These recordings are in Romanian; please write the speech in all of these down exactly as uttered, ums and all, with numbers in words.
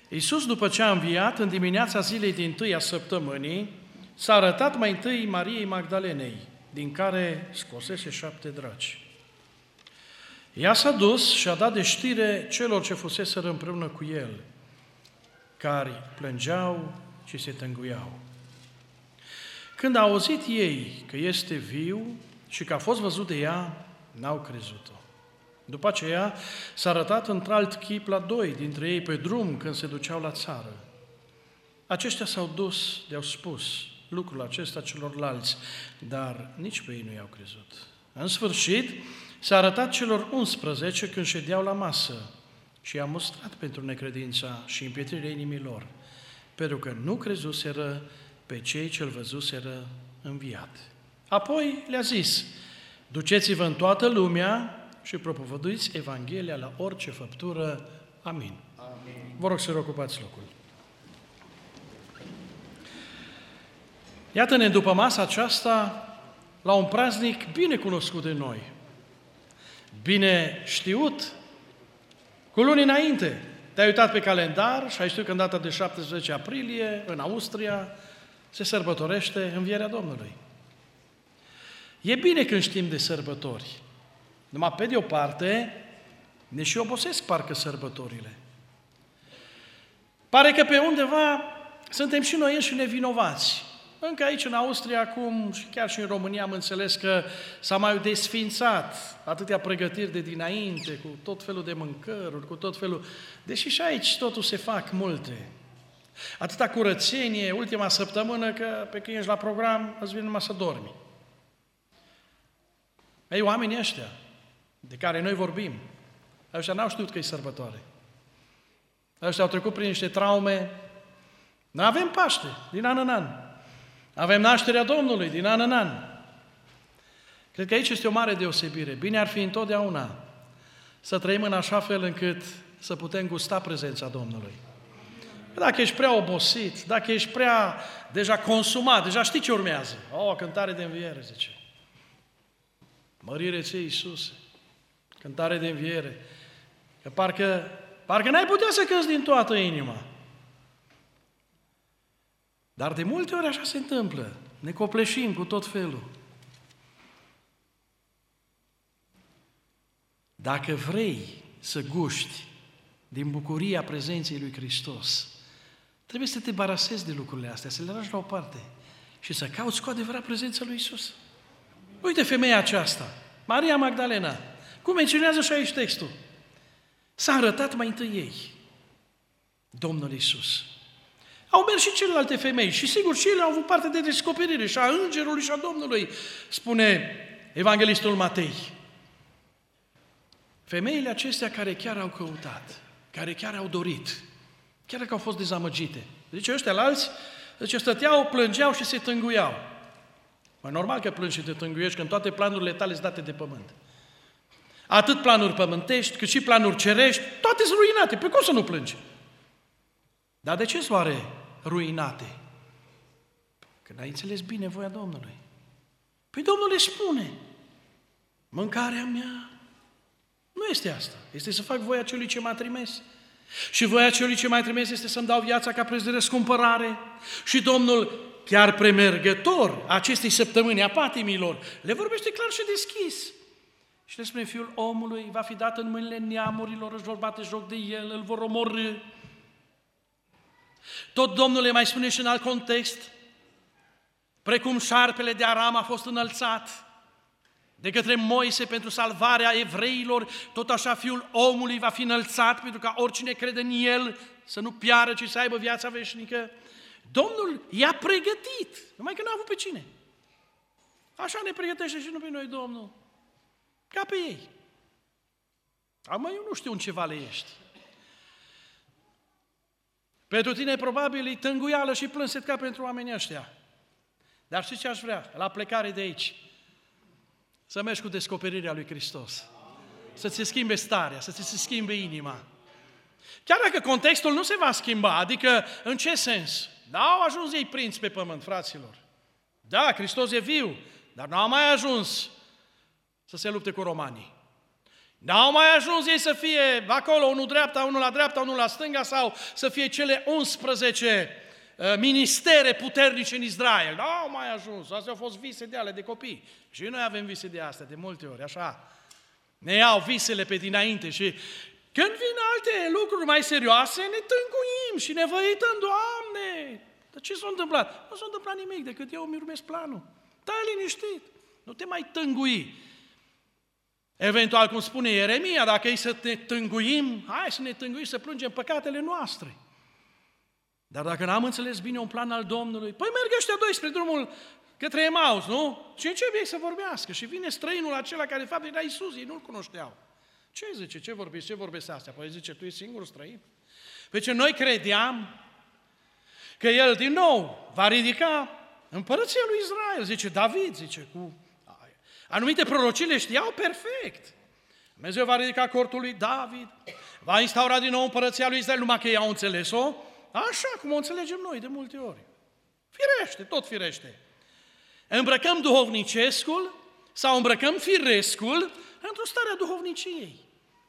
Iisus, după ce a înviat, în dimineața zilei dintâi a săptămânii, s-a arătat mai întâi Mariei Magdalenei, din care scosese șapte draci. Ea s-a dus și a dat de știre celor ce fuseseră împreună cu el, care plângeau și se tânguiau. Când a auzit ei că este viu și că a fost văzut de ea, n-au crezut-o. După aceea s-a arătat într-alt chip la doi dintre ei pe drum când se duceau la țară. Aceștia s-au dus, le-au spus lucrul acesta celorlalți, dar nici pe ei nu i-au crezut. În sfârșit, s-a arătat celor unsprezece când ședeau la masă și i-a mustrat pentru necredința și împietrirea inimilor, pentru că nu crezuseră pe cei ce-l văzuseră înviat. Apoi le-a zis: duceți-vă în toată lumea și propovăduiți Evanghelia la orice făptură. Amin. Amin. Vă rog să reocupați locul. Iată-ne după masa aceasta la un praznic bine cunoscut de noi, bine știut, cu luni înainte. Te-ai uitat pe calendar și ai știut că în data de șaptesprezece aprilie, în Austria, se sărbătorește învierea Domnului. E bine când știm de sărbători, numai pe de o parte ne și obosesc parcă sărbătorile. Pare că pe undeva suntem și noi înșine vinovați. Încă aici, în Austria, acum, și chiar și în România, am înțeles că s-a mai desfințat atâtea pregătiri de dinainte, cu tot felul de mâncăruri, cu tot felul... Deși și aici totul se fac multe. Atâta curățenie, ultima săptămână, că pe când ești la program, îți vine numai să dormi. Ei, oamenii ăștia, de care noi vorbim, ăștia n-au știut că e sărbătoare. Ăștia au trecut prin niște traume. Noi avem Paște, din an în an. Avem nașterea Domnului din an în an. Cred că aici este o mare deosebire. Bine ar fi întotdeauna să trăim în așa fel încât să putem gusta prezența Domnului. Dacă ești prea obosit, dacă ești prea deja consumat, deja știi ce urmează. O, cântare de înviere, zice. Mărire ție, Iisuse, cântare de înviere. Că parcă, parcă n-ai putea să cânți din toată inima. Dar de multe ori așa se întâmplă. Ne copleșim cu tot felul. Dacă vrei să guști din bucuria prezenței lui Hristos, trebuie să te barasezi de lucrurile astea, să le lași la o parte și să cauți cu adevărat prezența lui Iisus. Uite femeia aceasta, Maria Magdalena, cum menționează și aici textul. S-a arătat mai întâi ei, Domnul Iisus. Au mers și celelalte femei și sigur și ele au avut parte de descoperire și a Îngerului și a Domnului, spune Evanghelistul Matei. Femeile acestea care chiar au căutat, care chiar au dorit, chiar dacă au fost dezamăgite. Zice, ăștia la alți, zice, stăteau, plângeau și se tânguiau. Mai normal că plângi și te tânguiești când toate planurile tale sunt date de pământ. Atât planuri pământești, cât și planuri cerești, toate sunt ruinate. Pe cum să nu plângi? Dar de ce sunt oare ruinate? Că n-ai înțeles bine voia Domnului. Păi Domnul le spune, mâncarea mea nu este asta, este să fac voia celui ce m-a trimis. Și voia celui ce m-a trimis este să-mi dau viața ca preț de răscumpărare. Și Domnul, chiar premergător acestei săptămâni a patimilor, le vorbește clar și deschis. Și le spune, Fiul omului va fi dat în mâinile neamurilor, își vor bate joc de el, îl vor omorî. Tot Domnul le mai spune și în alt context, precum șarpele de Aram a fost înălțat de către Moise pentru salvarea evreilor, tot așa Fiul omului va fi înălțat pentru ca oricine crede în El să nu piară, ci să aibă viața veșnică. Domnul i-a pregătit, numai că n-a avut pe cine. Așa ne pregătește și nu pe noi Domnul, ca pe ei. Acum eu nu știu în ce vale ești. Pentru tine probabil e tânguială și plânset ca pentru oamenii ăștia. Dar știi ce aș vrea? La plecare de aici, să mergi cu descoperirea lui Hristos. Să-ți se schimbe starea, să ți se schimbe inima. Chiar dacă contextul nu se va schimba, adică în ce sens? Da, au ajuns ei prinți pe pământ, fraților. Da, Hristos e viu, dar nu a mai ajuns să se lupte cu romanii. N-au mai ajuns ei să fie acolo, unul dreapta, unul la dreapta, unul la stânga, sau să fie cele unsprezece uh, ministere puternice în Israel. N-au mai ajuns, astea au fost vise de ale de copii. Și noi avem vise de astea de multe ori, așa. Ne iau visele pe dinainte și când vin alte lucruri mai serioase, ne tânguim și ne văităm, Doamne! Dar ce s-a întâmplat? Nu s-a întâmplat nimic decât eu îmi urmez planul. Stai liniștit, nu te mai tângui. Eventual, cum spune Ieremia, dacă e să ne tânguim, hai să ne tânguim, să plângem păcatele noastre. Dar dacă n-am înțeles bine un plan al Domnului, păi merg ăștia doi spre drumul către Emaus, nu? Și încep ei să vorbească și vine străinul acela care de fapt era Iisus, ei nu-L cunoșteau. Ce zice? Ce vorbiți? Ce vorbesc astea? Păi zice, tu ești singurul străin? Pe ce noi credeam că El din nou va ridica împărăția lui Israel. Zice David, zice, cu anumite prorocii le știau perfect. Dumnezeu va ridica cortul lui David, va instaura din nou împărăția lui Israel, numai că ei au înțeles-o așa cum o înțelegem noi de multe ori. Firește, tot firește. Îmbrăcăm duhovnicescul sau îmbrăcăm firescul într-o stare a duhovniciei.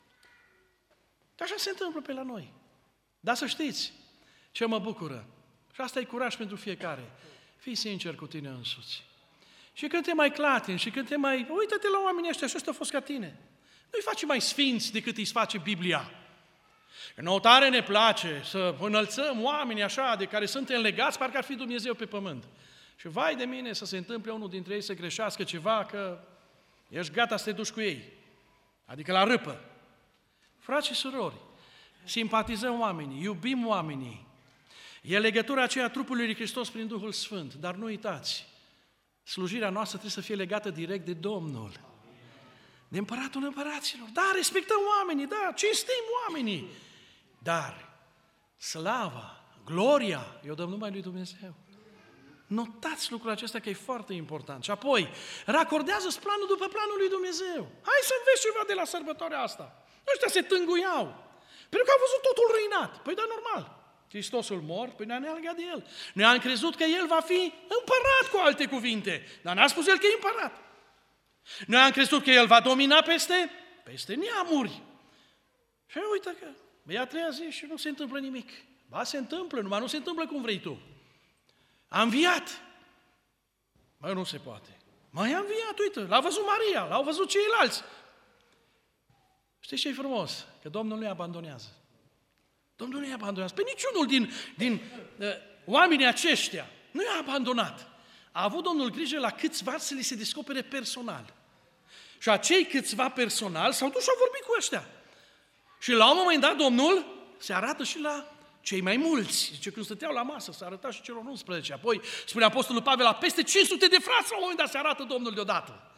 Așa se întâmplă pe la noi. Dar să știți ce mă bucură, și asta e curaj pentru fiecare, fii sincer cu tine însuți. Și când te mai clatini și când te mai... Uită-te la oamenii ăștia și ăștia au fost ca tine. Nu-i face mai sfinți decât îi face Biblia. În o tare ne place să înălțăm oamenii așa de care suntem legați, parcă ar fi Dumnezeu pe pământ. Și vai de mine să se întâmple unul dintre ei să greșească ceva, că ești gata să te duci cu ei. Adică la râpă. Frați și surori, simpatizăm oamenii, iubim oamenii. E legătura aceea a trupului lui Hristos prin Duhul Sfânt, dar nu uitați, slujirea noastră trebuie să fie legată direct de Domnul, de Împăratul Împăraților. Da, respectăm oamenii, da, cinstim oamenii, dar slava, gloria, eu dăm numai lui Dumnezeu. Notați lucrul acesta că e foarte important. Și apoi, racordează-ți planul după planul lui Dumnezeu. Hai să înveți ceva de la sărbătoarea asta. Ăștia se tânguiau, pentru că au văzut totul ruinat. Păi da, normal. Hristosul mort, păi ne-a legat de El. Noi am crezut că El va fi împărat, cu alte cuvinte, dar n-a spus El că e împărat. Noi am crezut că El va domina peste, peste neamuri. Și uite că e a treia zi și nu se întâmplă nimic. Ba, se întâmplă, numai nu se întâmplă cum vrei tu. A înviat. Măi, nu se poate. Mai a înviat, uite, l-a văzut Maria, l-au văzut ceilalți. Știți ce e frumos? Că Domnul nu-i abandonează. Domnul nu-i abandonează. Pe niciunul din, din uh, oamenii aceștia nu i-a abandonat. A avut Domnul grijă la câțiva să li se descopere personal. Și acei câțiva personal s-au dus și au vorbit cu ăștia. Și la un moment dat Domnul se arată și la cei mai mulți. Zice, când stăteau la masă, se arăta și celor unsprezece. Apoi, spune Apostolul Pavel, la peste cinci sute de frați, la un moment dat se arată Domnul deodată.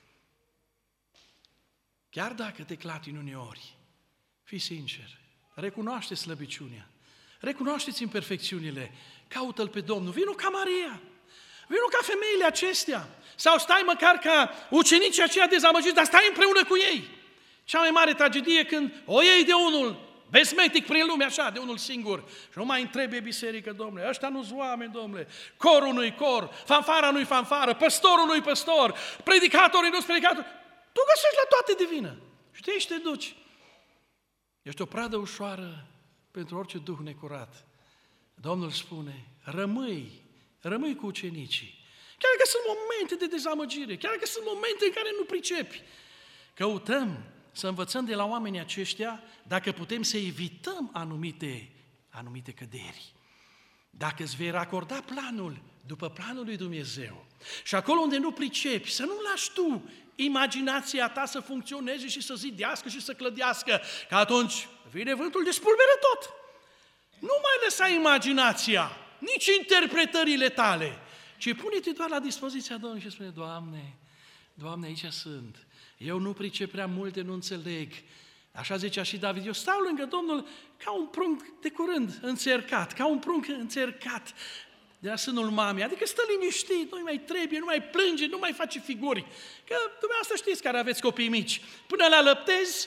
Chiar dacă te clatini uneori, fii sincer, recunoaște slăbiciunea, recunoaște-ți imperfecțiunile, caută-L pe Domnul, vino ca Maria, vino ca femeile acestea, sau stai măcar ca ucenicii aceia dezamăgiți, dar stai împreună cu ei. Cea mai mare tragedie când o iei de unul besmetic prin lume, așa, de unul singur. Și nu mai întrebi biserică, domnule, ăștia nu-s oameni, domnule, corul nu-i cor, fanfara nu-i fanfară, păstorul nu-i păstor, predicatorii nu-s predicatori. Tu găsești la toate de vină. Și te, te duci. Ești o pradă ușoară pentru orice duh necurat. Domnul spune, rămâi, rămâi cu ucenicii. Chiar că sunt momente de dezamăgire, chiar că sunt momente în care nu pricepi. Căutăm să învățăm de la oamenii aceștia dacă putem să evităm anumite, anumite căderi. Dacă îți vei racorda planul după planul lui Dumnezeu și acolo unde nu pricepi, să nu lași tu imaginația ta să funcționeze și să zidească și să clădească, că atunci vine vântul de spulberă tot. Nu mai lăsa imaginația, nici interpretările tale, ci pune-te doar la dispoziția Domnului și spune, Doamne, Doamne, aici sunt. Eu nu pricep prea multe, nu înțeleg. Așa zicea și David, eu stau lângă Domnul ca un prunc de curând înțercat, ca un prunc înțercat de la sânul mamei, adică stă liniștit, nu mai trebuie, nu mai plânge, nu mai face figuri. Că dumneavoastră știți care aveți copii mici. Până le alăptezi,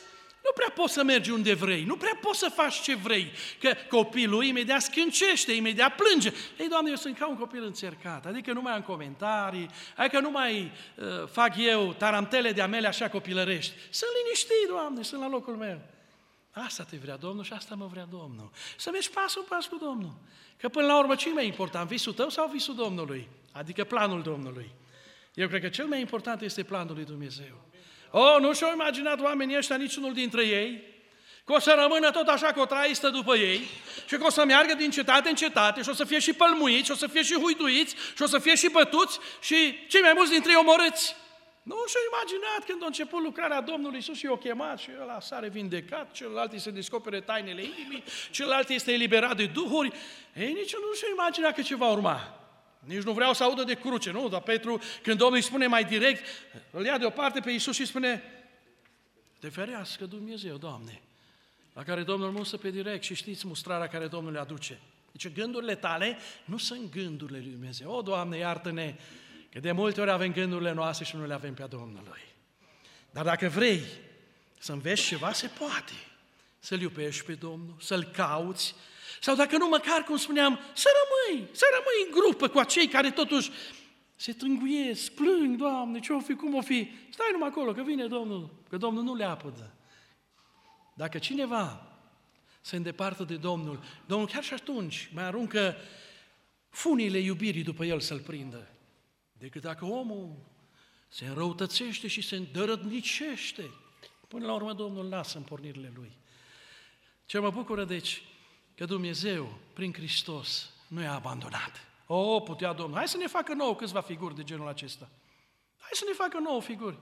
nu prea poți să mergi unde vrei, nu prea poți să faci ce vrei, că copilul imediat scâncește, imediat plânge. Ei, Doamne, eu sunt ca un copil încercat, adică nu mai am comentarii, adică nu mai uh, fac eu taramtele de-a mele așa copilărești. Sunt liniștit, Doamne, sunt la locul meu. Asta te vrea Domnul și asta mă vrea Domnul. Să mergi pas în pas cu Domnul. Că până la urmă, ce mai important, visul tău sau visul Domnului? Adică planul Domnului. Eu cred că cel mai important este planul lui Dumnezeu. Oh, nu și-au imaginat oamenii ăștia, niciunul dintre ei, că o să rămână tot așa cu o traistă după ei și că o să meargă din cetate în cetate și o să fie și pălmuiți, și o să fie și huiduiți, și o să fie și bătuți și cei mai mulți dintre ei omorâți. Nu și-au imaginat când a început lucrarea Domnului Iisus și i-a chemat și ăla s-a vindecat, celălalt îi se descopere tainele inimii, celălalt este eliberat de duhuri. Ei, nici nu și-au imaginat că ce va urma. Nici nu vreau să audă de cruce, nu? Dar Petru, când Domnul îi spune mai direct, îl ia deoparte pe Iisus și spune: te ferească Dumnezeu, Doamne. La care Domnul musă pe direct și știți mustrarea care Domnul le aduce. Deci gândurile tale nu sunt gândurile lui Dumnezeu. O, Doamne, iartă-ne, că de multe ori avem gândurile noastre și nu le avem pe a Domnului. Dar dacă vrei să înveți ceva, se poate. Să-L iubești pe Domnul, să-L cauți, sau dacă nu, măcar, cum spuneam, să rămâi, să rămâi în grupă cu acei care totuși se tânguiesc, plâng, Doamne, ce-o fi, cum o fi. Stai numai acolo, că vine Domnul, că Domnul nu le apădă. Dacă cineva se îndepărtă de Domnul, Domnul chiar și atunci mai aruncă funile iubirii după el să-l prindă. Decât dacă omul se înrăutățește și se îndărătnicește, până la urmă Domnul lasă în pornirile lui. Ce mă bucură, deci, că Dumnezeu, prin Hristos, nu i-a abandonat. O, putea Domnul, hai să ne facă nouă câțiva figuri de genul acesta. Hai să ne facă nouă figuri.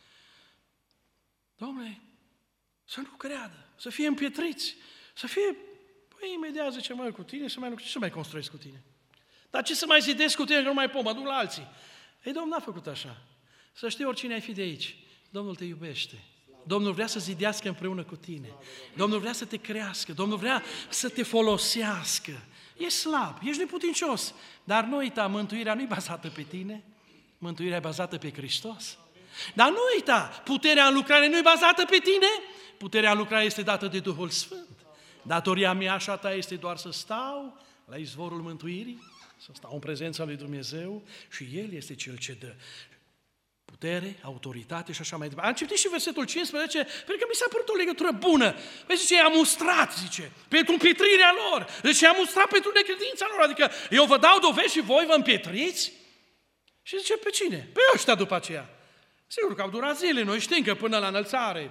Dom'le, să nu creadă, să fie împietriți, să fie, păi imediat zice, mă, cu tine, să mai lucrezi, ce să mai construiesc cu tine? Dar ce să mai zidesc cu tine, că nu mai pot, mă duc la alții. Ei, Domnul n-a făcut așa. Să știi oricine ai fi de aici, Domnul te iubește. Domnul vrea să zidească împreună cu tine. Domnul vrea să te crească. Domnul vrea să te folosească. Ești slab, ești neputincios, dar nu uita, mântuirea nu e bazată pe tine, mântuirea e bazată pe Hristos. Dar nu uita, puterea în lucrare nu e bazată pe tine, puterea în lucrare este dată de Duhul Sfânt. Datoria mea și a ta este doar să stau la izvorul mântuirii, să stau în prezența lui Dumnezeu și El este Cel ce dă putere, autoritate și așa mai departe. Am citit și versetul cincisprezece, pentru că mi s-a părut o legătură bună. Păi zice, i-a mustrat, zice, pentru împietrirea lor. Deci i-a mustrat pentru necredința lor. Adică eu vă dau dovezi și voi vă împietriți? Și zice, pe cine? Pe ăștia după aceea. Sigur că au durat zile, noi știm că până la înălțare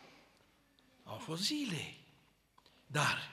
au fost zile. Dar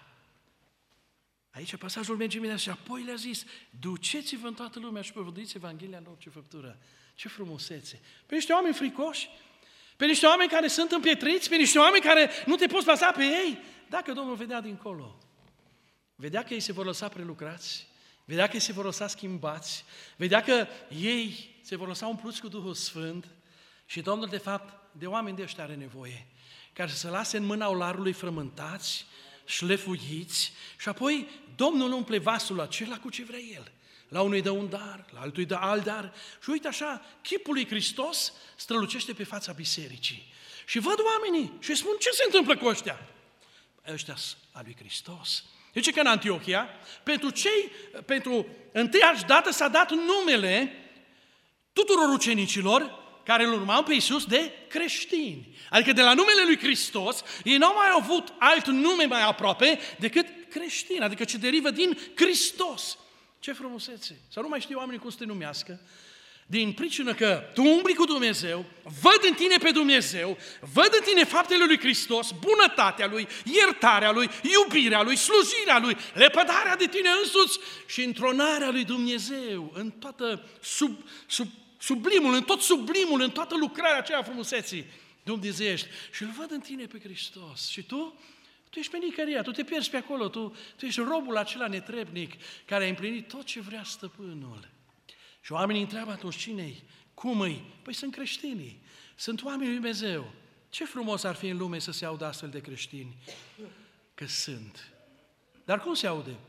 aici pasajul merge imediat și apoi le-a zis, duceți-vă în toată lumea și povăduiți Evanghelia în orice făptură. Ce frumusețe! Pe niște oameni fricoși, pe niște oameni care sunt împietriți, pe niște oameni care nu te poți baza pe ei. Dacă Domnul vedea dincolo, vedea că ei se vor lăsa prelucrați, vedea că ei se vor lăsa schimbați, vedea că ei se vor lăsa umpluți cu Duhul Sfânt și Domnul, de fapt, de oameni de ăștia are nevoie, care să se lase în mâna olarului frământați, șlefuiți și apoi Domnul umple vasul acela cu ce vrea El. La unul îi dă un dar, la altul îi dă alt dar și uite așa, chipul lui Hristos strălucește pe fața bisericii. Și văd oamenii și spun, ce se întâmplă cu ăștia? Ăștia a lui Hristos. Deci că în Antiohia, pentru cei, pentru întâiași dată s-a dat numele tuturor ucenicilor care îl urmau pe Iisus de creștini. Adică de la numele lui Hristos, ei n-au mai avut alt nume mai aproape decât creștin, adică ce derivă din Hristos. Ce frumusețe! Să nu mai știu oamenii cum să te numească, din pricină că tu umbli cu Dumnezeu, văd în tine pe Dumnezeu, văd în tine faptele lui Hristos, bunătatea Lui, iertarea Lui, iubirea Lui, slujirea Lui, lepădarea de tine însuți și întronarea Lui Dumnezeu în toată sub, sub, sublimul, în tot sublimul, în toată lucrarea aceea frumuseții dumnezeiești. Și îl văd în tine pe Hristos. Și tu? Tu ești pe nicăria, tu te pierzi pe acolo, tu, tu ești robul acela netrebnic care a împlinit tot ce vrea stăpânul. Și oamenii întreabă atunci, cine-i? Cum îi? Păi sunt creștinii, sunt oamenii lui Dumnezeu. Ce frumos ar fi în lume să se audă astfel de creștini, că sunt. Dar cum se aude?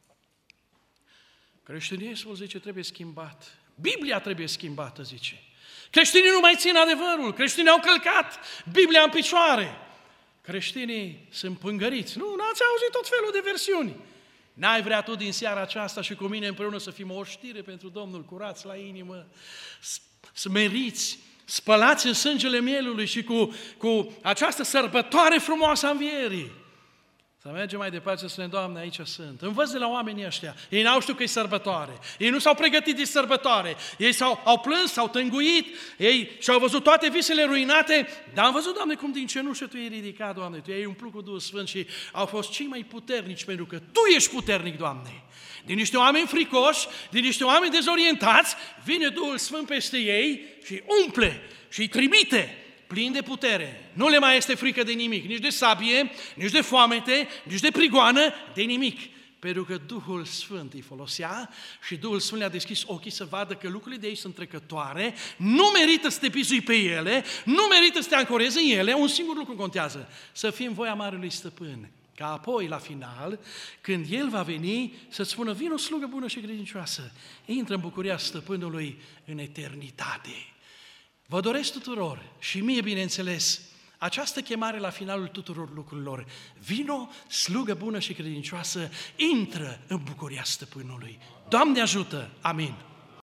Creștinismul, zice, trebuie schimbat. Biblia trebuie schimbată, zice. Creștinii nu mai țin adevărul, creștinii au călcat Biblia în picioare. creștinii sunt pângăriți. Nu, n-ați auzit tot felul de versiuni. N-ai vrea tu din seara aceasta și cu mine împreună să fim o știre pentru Domnul, curați la inimă, smeriți, spălați în sângele mielului și cu, cu această sărbătoare frumoasă a învierii. Să mergem mai departe să spunem, Doamne, aici sunt. Învăț de la oamenii ăștia. Ei n-au știut că e sărbătoare. Ei nu s-au pregătit de sărbătoare. Ei s-au au plâns, s-au tânguit. Ei și-au văzut toate visele ruinate. Dar am văzut, Doamne, cum din cenușă Tu i-ai ridicat, Doamne. Tu i-ai umplut cu Duhul Sfânt și au fost cei mai puternici, pentru că Tu ești puternic, Doamne. Din niște oameni fricoși, din niște oameni dezorientați, vine Duhul Sfânt peste ei și umple și îi trimite plin de putere. Nu le mai este frică de nimic, nici de sabie, nici de foamete, nici de prigoană, de nimic. Pentru că Duhul Sfânt îi folosea și Duhul Sfânt le-a deschis ochii să vadă că lucrurile de aici sunt trecătoare, nu merită să te bizui pe ele, nu merită să te ancorezi în ele, un singur lucru contează, să fii în voia Marelui Stăpân. Ca apoi, la final, când El va veni, să-ți spună, vino slugă bună și credincioasă, intră în bucuria Stăpânului în eternitate. Vă doresc tuturor și mie, bineînțeles, această chemare la finalul tuturor lucrurilor. Vino, slugă bună și credincioasă, intră în bucuria Stăpânului. Doamne ajută! Amin!